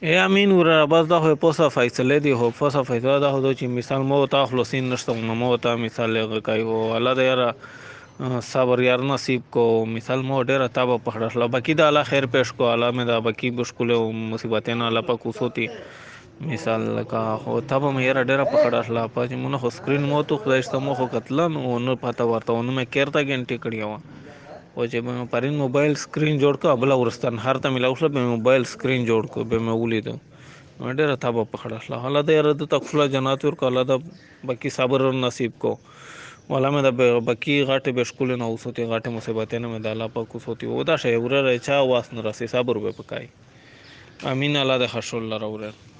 امين ورا بس دا خو په فیصله دی هو په فیصله دا هو چې مثال مو تا خلاصین نشته مو تا مثال کوي هو الله دې یاره صبر یار نصیب کو مثال مو ډیره تابه پخړل باقی دا الله خیر پېښ کو الله مې دا باقی مشکل او مصیبتونه الله پاک وسوتی مثال کا هو تابه مې یاره ډیره پخړل په چې مونږ خو سکرین مو ته خدای ست مو خو کتل نو پته ورته نو مې کېرتا غنټي کړیو او چې مې پرین موبایل سکرین جوړ کو بل ورستان هر ته ملاو شو به موبایل سکرین جوړ کو به مې ولیدو ډېره تابه پخړه الله دې رد تکفلا جنات ور کو الله دا باقی صبر نصیب کو ولا مې دا باقی غاټه به شکول نه اوسوتي غاټه مصیبت نه مې د الله پاک اوسوتي او دا شی ور چا واس نه راسي صبر به پکای امین الله دې خشول لره